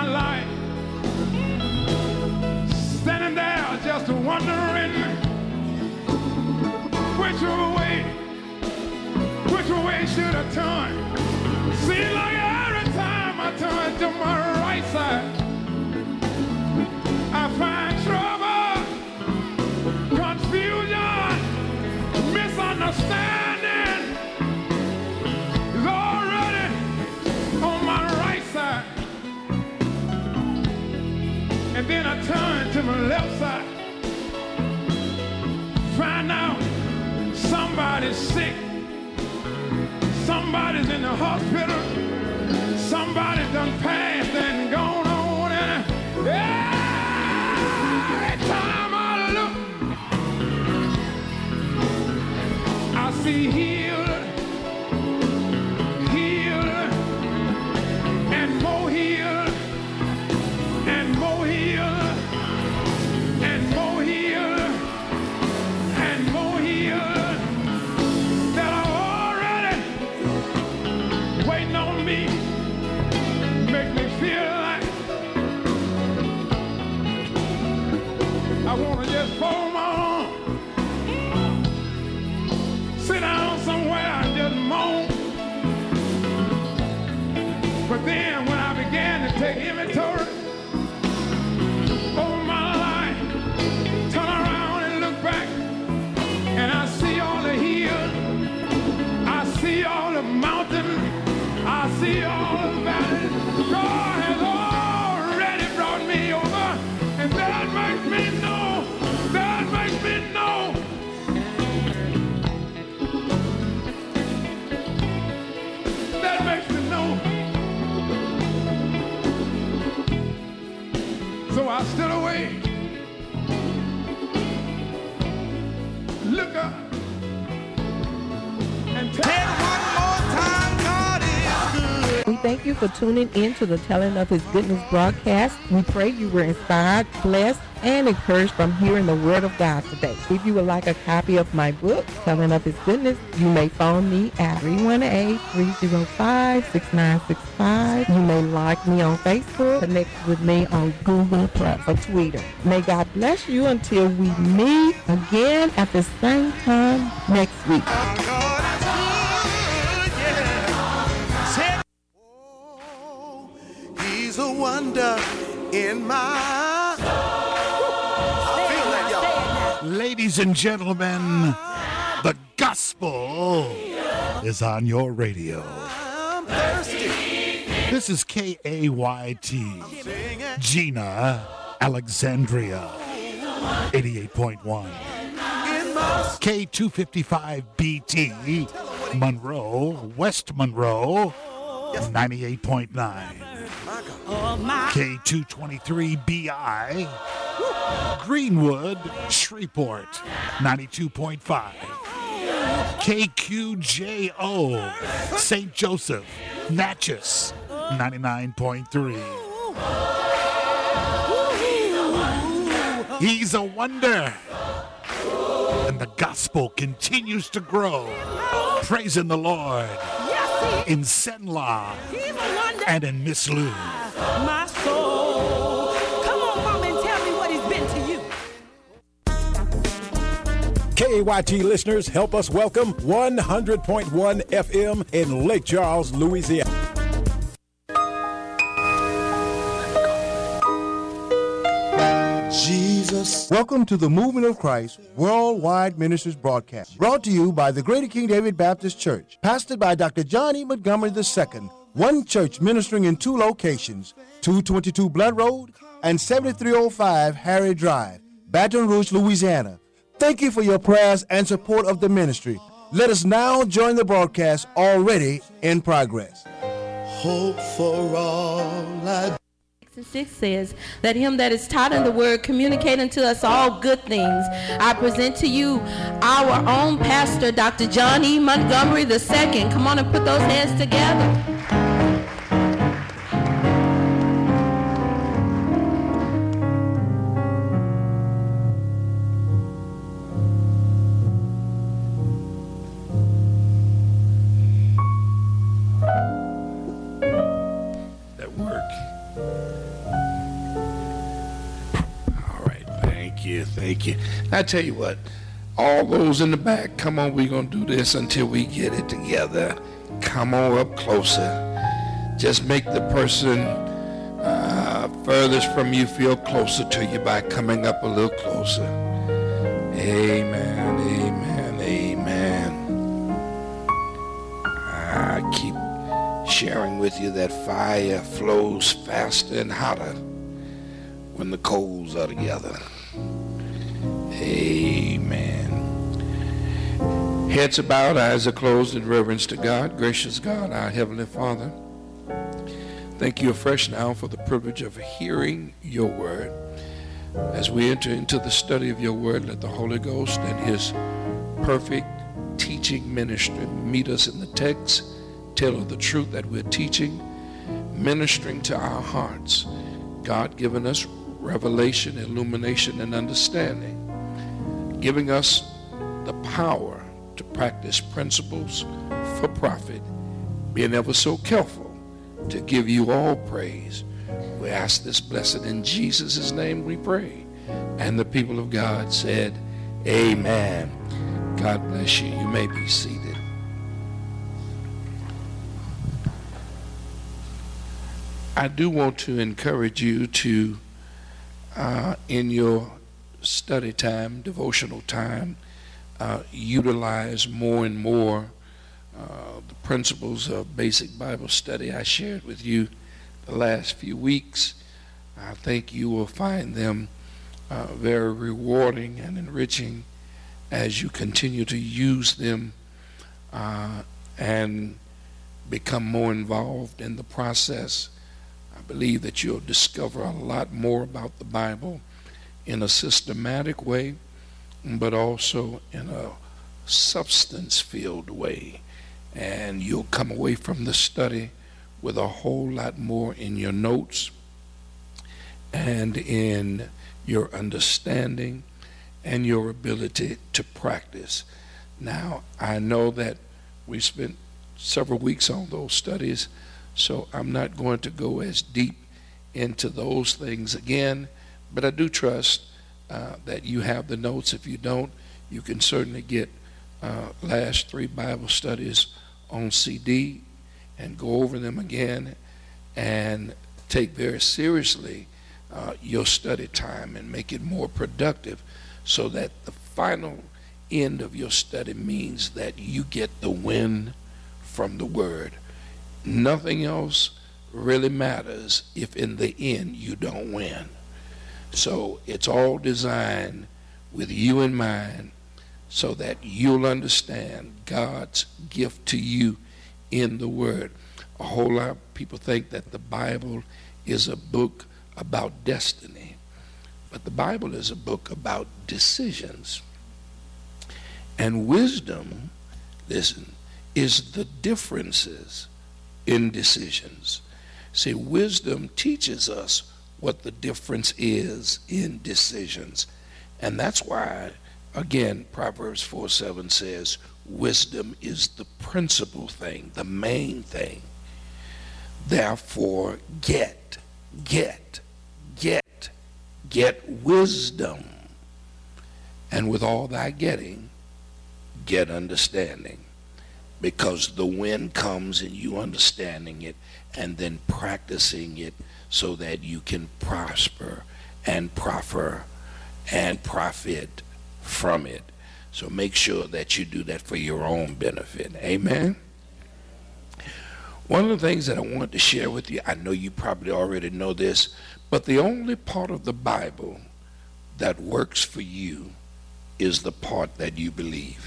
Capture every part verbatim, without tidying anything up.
my life, standing there just wondering which way, which way should I turn? Seems like every time I turn to my right side, I find trouble, confusion, misunderstanding is already on my right side. And then I turn to my left side, find out somebody's sick, somebody's in the hospital, somebody's done passed and gone on, and every time I look, I see healed, healed, and more healed, and more healed, and more healed, and more healed, that are already waiting on me, make me feel like I want to just fold my arms, sit down somewhere and just moan. But then when I began to take inventory over my life, turn around and look back, and I see all the hills, I see all the mountains, I see all the valleys. God has already brought me over, and that makes me know, that makes me know that makes me know. So I stood away, look up, and tell one more time, God is good. We thank you for tuning in to the Telling of His Goodness broadcast. We pray you were inspired, blessed, and encouraged from hearing the Word of God today. If you would like a copy of my book, Telling of His Goodness, you may phone me at three one eight, three oh five, six nine six five. You may like me on Facebook, connect with me on Google Plus or Twitter. May God bless you until we meet again at the same time next week. He's a wonder in my I feel that, y'all. Ladies and gentlemen, the gospel is on your radio. I'm thirsty. This is K A Y T, Gina, Alexandria, eighty-eight point one. K two fifty-five B T, Monroe, West Monroe, ninety-eight point nine. K two twenty-three B I, Greenwood, Shreveport, ninety-two point five. K Q J O, Saint Joseph, Natchez, ninety-nine point three. He's a wonder. And the gospel continues to grow. Praising the Lord in Senla and in Miss Lou. My soul. Come on, Mama, and tell me what he's been to you. K A Y T listeners, help us welcome one hundred point one F M in Lake Charles, Louisiana. Jesus. Welcome to the Movement of Christ Worldwide Ministries broadcast, brought to you by the Greater King David Baptist Church, pastored by Doctor John E. Montgomery the Second. One church ministering in two locations, two twenty-two Blood Road and seventy-three oh five Harry Drive, Baton Rouge, Louisiana. Thank you for your prayers and support of the ministry. Let us now join the broadcast already in progress. Hope for all I and six says, let him that is taught in the word communicate unto us all good things. I present to you our own pastor, Doctor John E. Montgomery the Second. Come on and put those hands together. Thank you, thank you. I tell you what, all those in the back, come on, we're going to do this until we get it together. Come on up closer. Just make the person uh, furthest from you feel closer to you by coming up a little closer. Amen, amen, amen. I keep sharing with you that fire flows faster and hotter when the coals are together. Amen. Heads are bowed, eyes are closed in reverence to God. Gracious God, our Heavenly Father, thank you afresh now for the privilege of hearing your word. As we enter into the study of your word, let the Holy Ghost and his perfect teaching ministry meet us in the text, tell of the truth that we're teaching, ministering to our hearts. God giving us revelation, illumination, and understanding, giving us the power to practice principles for profit, being ever so careful to give you all praise. We ask this blessed in Jesus' name we pray. And the people of God said, amen. God bless you. You may be seated. I do want to encourage you to, uh, in your study time, devotional time, uh, utilize more and more uh, the principles of basic Bible study I shared with you the last few weeks. I think you will find them uh, very rewarding and enriching as you continue to use them uh, and become more involved in the process. I believe that you'll discover a lot more about the Bible in a systematic way, but also in a substance-filled way. And you'll come away from the study with a whole lot more in your notes and in your understanding and your ability to practice. Now, I know that we spent several weeks on those studies, so I'm not going to go as deep into those things again, but I do trust uh, that you have the notes. If you don't, you can certainly get uh, last three Bible studies on C D and go over them again and take very seriously uh, your study time and make it more productive, so that the final end of your study means that you get the win from the word. Nothing else really matters if in the end you don't win. So it's all designed with you in mind so that you'll understand God's gift to you in the word. A whole lot of people think that the Bible is a book about destiny, but the Bible is a book about decisions. And wisdom, listen, is the differences in decisions. See, wisdom teaches us what the difference is in decisions. And that's why, again, Proverbs four seven says, wisdom is the principal thing, the main thing. Therefore, get, get, get, get wisdom. And with all thy getting, get understanding. Because the win comes in you understanding it and then practicing it so that you can prosper and proffer and profit from it. So make sure that you do that for your own benefit. Amen. One of the things that I want to share with you, I know you probably already know this, but the only part of the Bible that works for you is the part that you believe.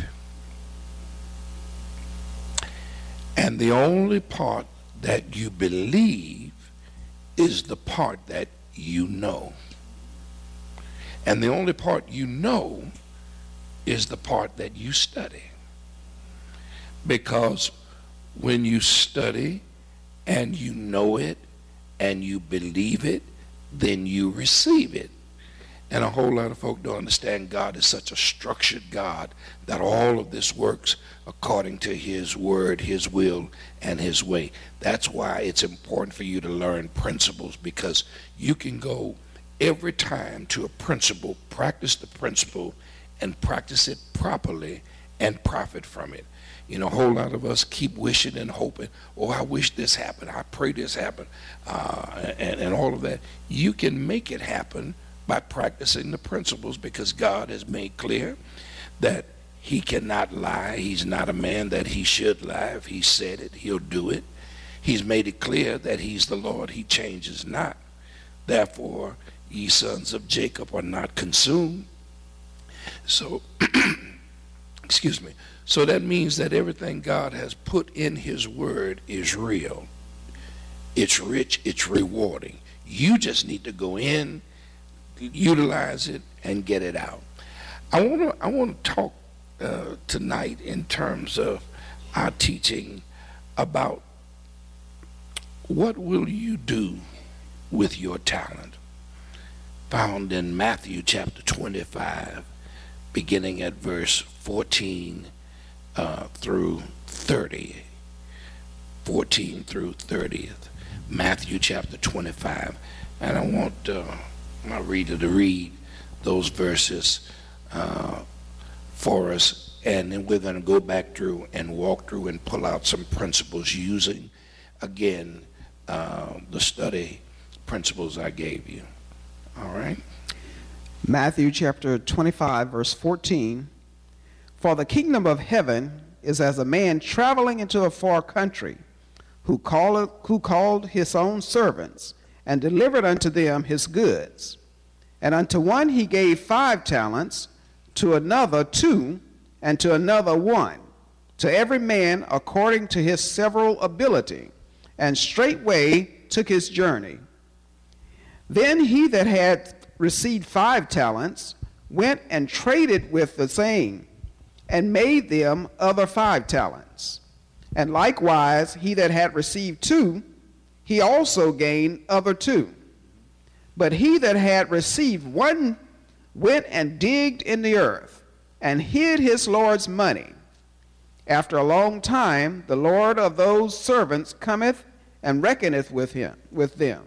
And the only part that you believe is the part that you know. And the only part you know is the part that you study. Because when you study and you know it and you believe it, then you receive it. And a whole lot of folk don't understand God is such a structured God that all of this works according to his word, his will, and his way. That's why it's important for you to learn principles, because you can go every time to a principle, practice the principle, and practice it properly and profit from it. You know, a whole lot of us keep wishing and hoping, oh, I wish this happened, I pray this happened, uh, and, and all of that. You can make it happen by practicing the principles, because God has made clear that he cannot lie. He's not a man that he should lie. If he said it, he'll do it. He's made it clear that he's the Lord. He changes not. Therefore, ye sons of Jacob are not consumed. So, excuse me. So that means that everything God has put in his word is real. It's rich. It's rewarding. You just need to go in, utilize it, and get it out. I want to I want to talk uh, tonight in terms of our teaching about what will you do with your talent, found in Matthew chapter twenty-five, beginning at verse fourteen uh, through thirty. fourteen through thirtieth. Matthew chapter twenty-five. And I want uh, my reader to read those verses uh, for us, and then we're going to go back through and walk through and pull out some principles using, again, uh, the study principles I gave you. All right? Matthew chapter twenty-five, verse fourteen. For the kingdom of heaven is as a man traveling into a far country, who called, who called his own servants, and delivered unto them his goods. And unto one he gave five talents, to another two, and to another one, to every man according to his several ability, and straightway took his journey. Then he that had received five talents went and traded with the same, and made them other five talents. And likewise he that had received two, he also gained other two. But he that had received one went and digged in the earth, and hid his Lord's money. After a long time, the Lord of those servants cometh and reckoneth with him, with them.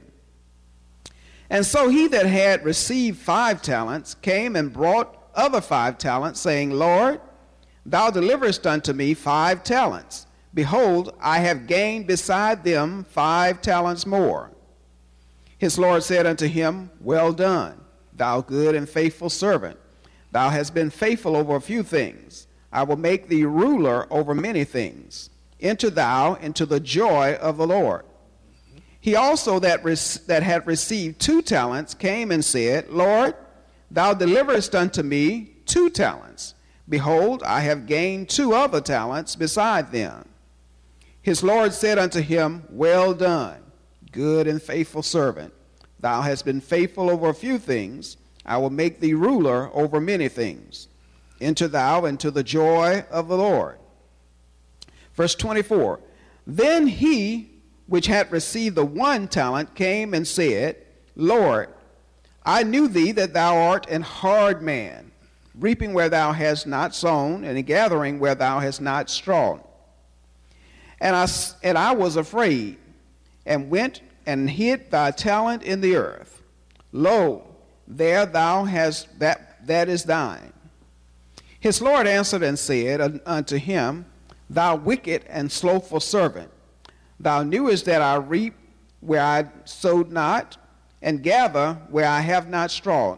And so he that had received five talents came and brought other five talents, saying, Lord, thou deliverest unto me five talents. Behold, I have gained beside them five talents more. His Lord said unto him, Well done, thou good and faithful servant. Thou hast been faithful over a few things. I will make thee ruler over many things. Enter thou into the joy of the Lord. He also that, that had received two talents came and said, Lord, thou deliverest unto me two talents. Behold, I have gained two other talents beside them. His Lord said unto him, Well done, good and faithful servant. Thou hast been faithful over a few things. I will make thee ruler over many things. Enter thou into the joy of the Lord. Verse twenty-four, Then he which had received the one talent came and said, Lord, I knew thee that thou art an hard man, reaping where thou hast not sown, and gathering where thou hast not strawed. And I, and I was afraid, and went and hid thy talent in the earth. Lo, there thou hast that that is thine. His Lord answered and said unto him, Thou wicked and slothful servant, thou knewest that I reap where I sowed not, and gather where I have not strawed.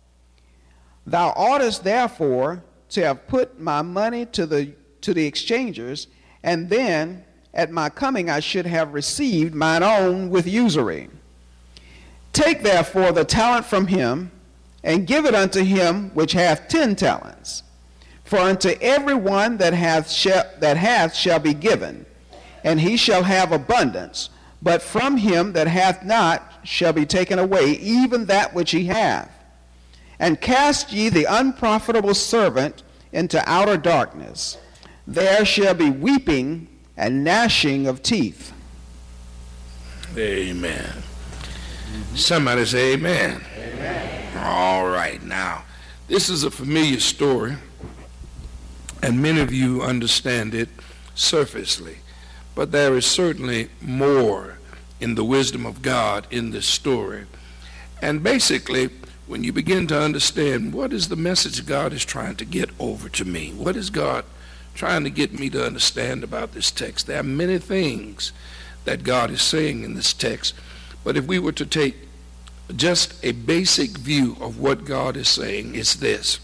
Thou oughtest therefore to have put my money to the to the exchangers, and then at my coming I should have received mine own with usury. Take therefore the talent from him, and give it unto him which hath ten talents. For unto every one that hath shall, that hath shall be given, and he shall have abundance. But from him that hath not shall be taken away even that which he hath. And cast ye the unprofitable servant into outer darkness. There shall be weeping and gnashing of teeth. Amen. Somebody say amen. Amen. All right, now, this is a familiar story, and many of you understand it surfacely, but there is certainly more in the wisdom of God in this story. And basically, when you begin to understand what is the message God is trying to get over to me, what is God trying to get me to understand about this text, there are many things that God is saying in this text. But if we were to take just a basic view of what God is saying, it's this: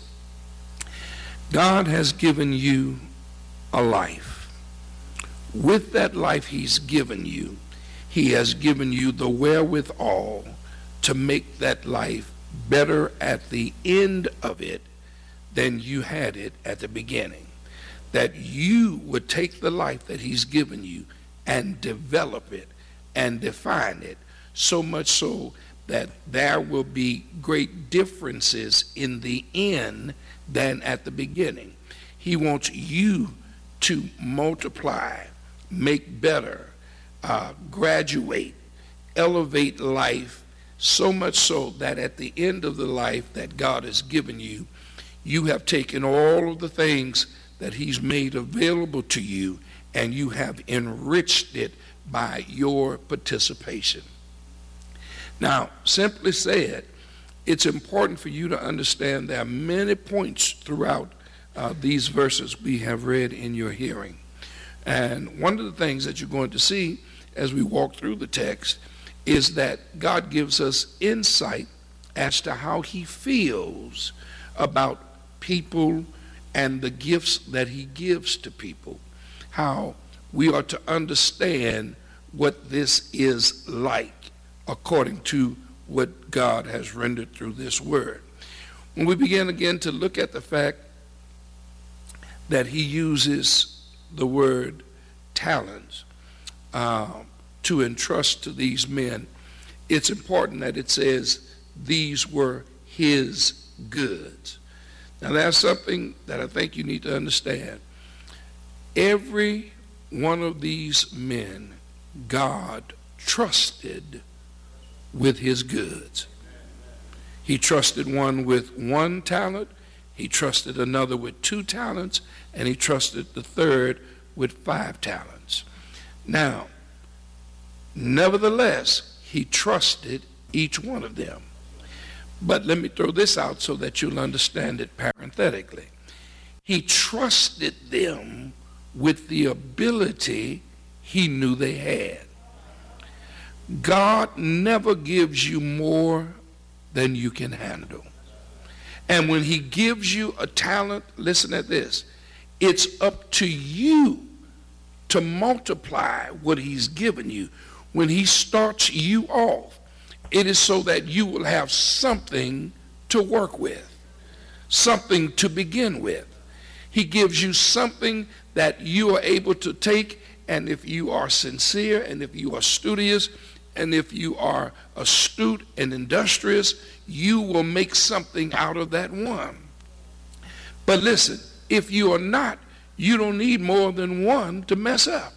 God has given you a life. With that life he's given you, he has given you the wherewithal to make that life better at the end of it than you had it at the beginning. That you would take the life that he's given you and develop it and define it, so much so that there will be great differences in the end than at the beginning. He wants you to multiply, make better, uh, graduate, elevate life, so much so that at the end of the life that God has given you, you have taken all of the things that he's made available to you and you have enriched it by your participation. Now, simply said, it's important for you to understand there are many points throughout uh, these verses we have read in your hearing. And one of the things that you're going to see as we walk through the text is that God gives us insight as to how he feels about people and the gifts that he gives to people, how we are to understand what this is like according to what God has rendered through this word. When we begin again to look at the fact that he uses the word talents uh, to entrust to these men, it's important that it says these were his goods. Now that's something that I think you need to understand. Every one of these men, God trusted with his goods. He trusted one with one talent, he trusted another with two talents, and he trusted the third with five talents. Now, nevertheless, he trusted each one of them. But let me throw this out so that you'll understand it parenthetically. He trusted them with the ability he knew they had. God never gives you more than you can handle. And when he gives you a talent, listen at this, it's up to you to multiply what he's given you. When he starts you off, it is so that you will have something to work with, something to begin with. He gives you something that you are able to take, and if you are sincere, and if you are studious, and if you are astute and industrious, you will make something out of that one. But listen, if you are not, you don't need more than one to mess up.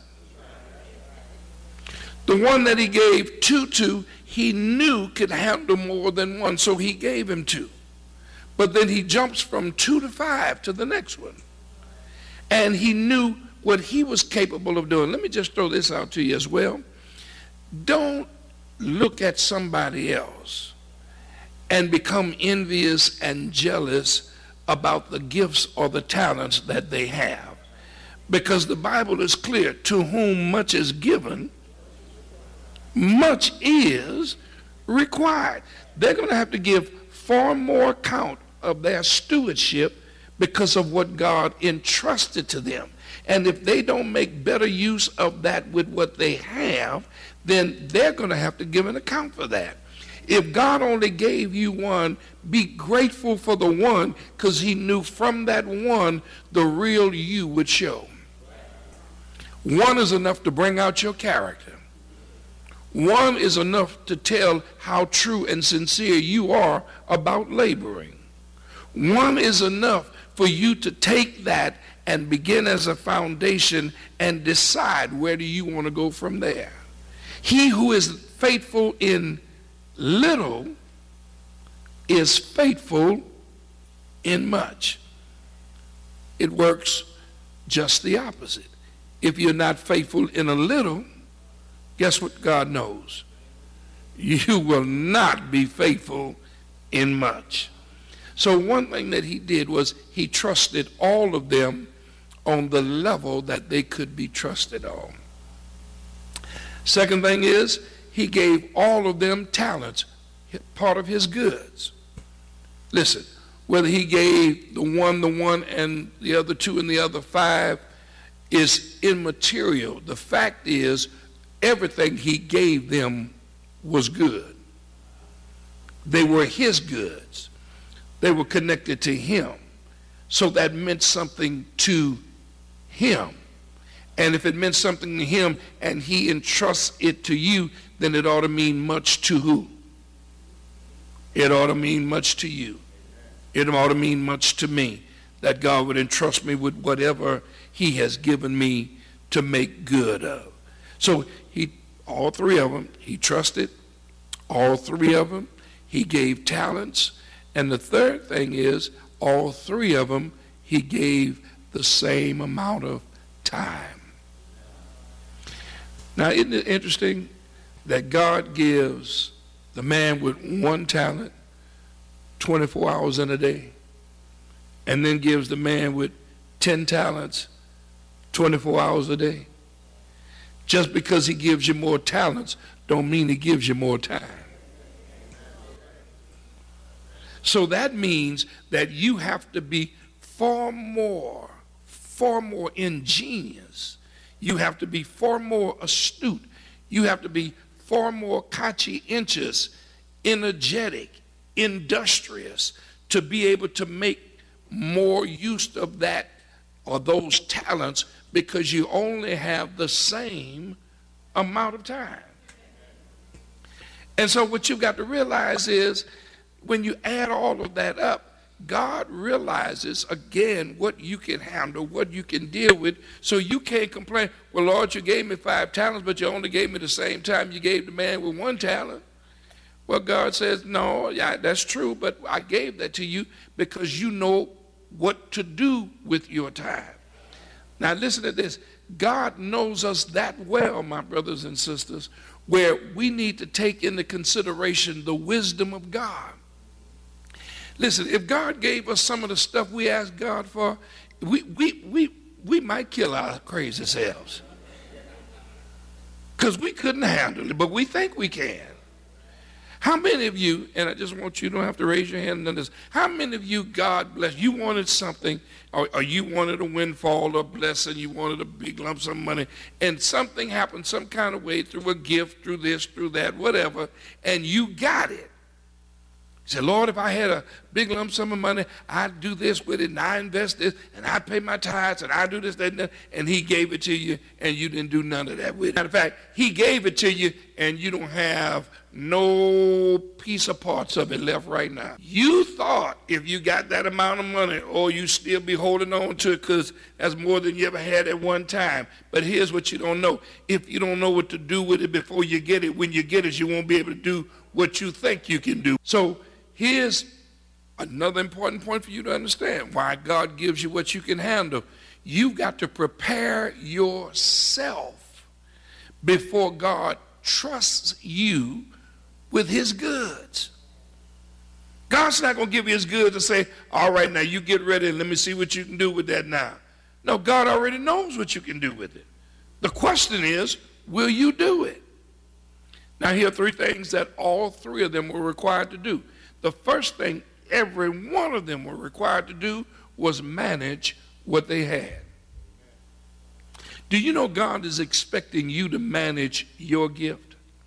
The one that he gave two to, he knew could handle more than one, so he gave him two. But then he jumps from two to five to the next one. And he knew what he was capable of doing. Let me just throw this out to you as well. Don't look at somebody else and become envious and jealous about the gifts or the talents that they have. Because the Bible is clear, to whom much is given, much is required. They're going to have to give far more account of their stewardship because of what God entrusted to them. And if they don't make better use of that with what they have, then they're going to have to give an account for that. If God only gave you one, be grateful for the one, because he knew from that one the real you would show. One is enough to bring out your character. One is enough to tell how true and sincere you are about laboring. One is enough for you to take that and begin as a foundation and decide where do you want to go from there. He who is faithful in little is faithful in much. It works just the opposite. If you're not faithful in a little, guess what God knows? you will not be faithful in much. So one thing that he did was he trusted all of them on the level that they could be trusted on. Second thing is, he gave all of them talents, part of his goods. Listen, whether he gave the one the one and the other two and the other five is immaterial. The fact is, everything he gave them was good. They were his goods. They were connected to him. So that meant something to him. And if it meant something to him and he entrusts it to you, then it ought to mean much to who? It ought to mean much to you. It ought to mean much to me that God would entrust me with whatever he has given me to make good of. So he, all three of them, he trusted. All three of them, he gave talents. And the third thing is, all three of them, he gave the same amount of time. Now, isn't it interesting that God gives the man with one talent twenty-four hours in a day, and then gives the man with ten talents twenty-four hours a day? Just because he gives you more talents don't mean he gives you more time. So that means that you have to be far more, far more ingenious. You have to be far more astute. You have to be far more conscientious, energetic, industrious to be able to make more use of that or those talents, because you only have the same amount of time. And so what you've got to realize is, when you add all of that up, God realizes, again, what you can handle, what you can deal with, so you can't complain, well, Lord, you gave me five talents, but you only gave me the same time you gave the man with one talent. Well, God says, no, yeah, that's true, but I gave that to you because you know what to do with your time. Now, listen to this. God knows us that well, my brothers and sisters, where we need to take into consideration the wisdom of God. Listen, if God gave us some of the stuff we asked God for, we, we, we, we might kill our crazy selves. Because we couldn't handle it, but we think we can. How many of you, and I just want you, you don't have to raise your hand on this, how many of you, God bless, you wanted something, or, or you wanted a windfall, a blessing, you wanted a big lump sum of money, and something happened some kind of way, through a gift, through this, through that, whatever, and you got it. You say, Lord, if I had a big lump sum of money, I'd do this with it, and I invest this, and I pay my tithes, and I do this, that, and that, and he gave it to you, and you didn't do none of that with it. Matter of fact, he gave it to you, and you don't have no piece of parts of it left right now. You thought if you got that amount of money, or you still be holding on to it because that's more than you ever had at one time. But here's what you don't know. If you don't know what to do with it before you get it, when you get it, you won't be able to do what you think you can do. So here's another important point for you to understand why God gives you what you can handle. You've got to prepare yourself before God trusts you with his goods. God's not going to give you his goods and say, all right, now you get ready and let me see what you can do with that now. No, God already knows what you can do with it. The question is, will you do it? Now, here are three things that all three of them were required to do. The first thing every one of them were required to do was manage what they had. Do you know God is expecting you to manage your gift?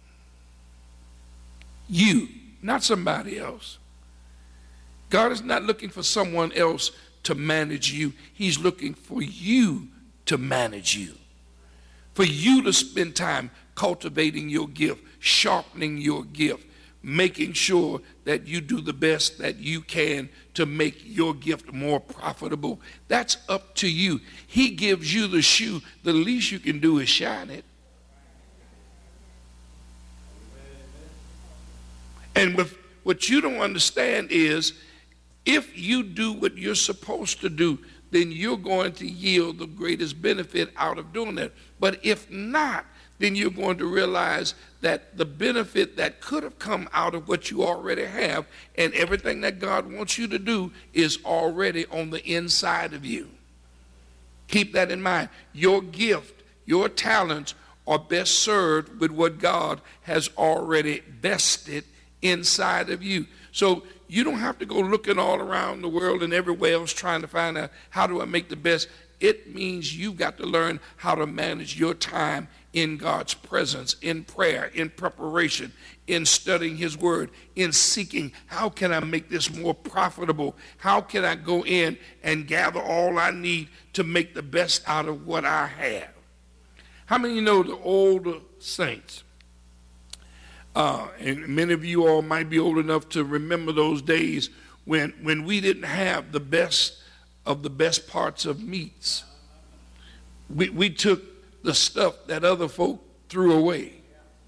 You, not somebody else. God is not looking for someone else to manage you. He's looking for you to manage you. For you to spend time cultivating your gift, sharpening your gift, making sure that you do the best that you can to make your gift more profitable. That's up to you. He gives you the shoe. The least you can do is shine it. And with, what you don't understand is, if you do what you're supposed to do, then you're going to yield the greatest benefit out of doing that. But if not, then you're going to realize that the benefit that could have come out of what you already have and everything that God wants you to do is already on the inside of you. Keep that in mind. Your gift, your talents are best served with what God has already vested inside of you. So you don't have to go looking all around the world and everywhere else trying to find out how do I make the best. It means you've got to learn how to manage your time in God's presence, in prayer, in preparation, in studying his word, in seeking, how can I make this more profitable? How can I go in and gather all I need to make the best out of what I have? How many of you know the older saints? Uh, and many of you all might be old enough to remember those days when, when we didn't have the best of the best parts of meats. We, we took the stuff that other folk threw away.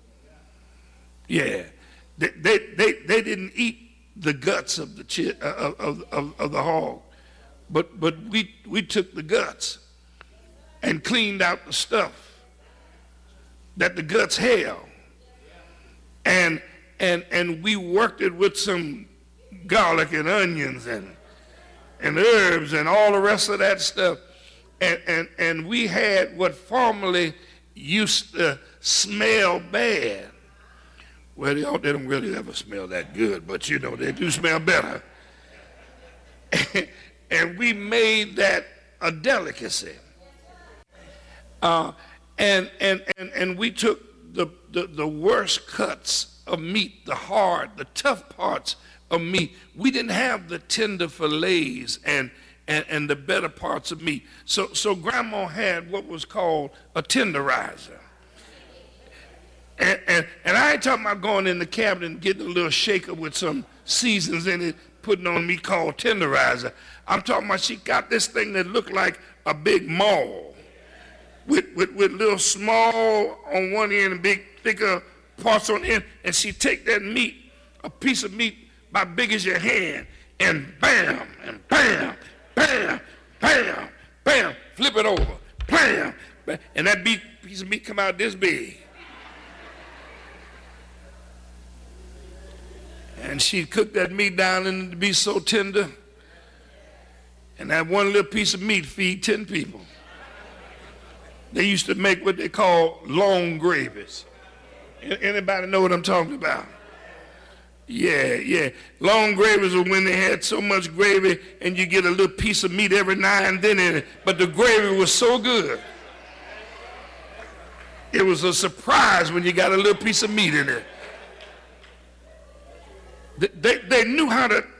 Yeah, they, they, they, they didn't eat the guts of the, chi- of, of, of the hog, but, but we, we took the guts and cleaned out the stuff that the guts held. And, and, and we worked it with some garlic and onions and, and herbs and all the rest of that stuff. And, and, and we had what formerly used to smell bad. Well, they don't, they don't really ever smell that good, but you know, they do smell better. And we made that a delicacy. Uh, and, and, and, and we took the, the, the worst cuts of meat, the hard, the tough parts of meat. We didn't have the tender fillets and, and, and the better parts of meat. So, so grandma had what was called a tenderizer. And, and, and I ain't talking about going in the cabinet and getting a little shaker with some seasons in it, putting on me called tenderizer. I'm talking about she got this thing that looked like a big maul. With, with, with little small on one end and big thicker parts on the end, and she take that meat, a piece of meat about big as your hand, and bam, and bam, bam, bam, bam, flip it over, bam, bam, and that beat, piece of meat come out this big. And she'd cook that meat down and it'd be so tender, and that one little piece of meat feed ten people. They used to make what they call long gravies. Anybody know what I'm talking about? Yeah, yeah. Long gravies are when they had so much gravy and you get a little piece of meat every now and then in it. But the gravy was so good. It was a surprise when you got a little piece of meat in it. They, they, they knew how to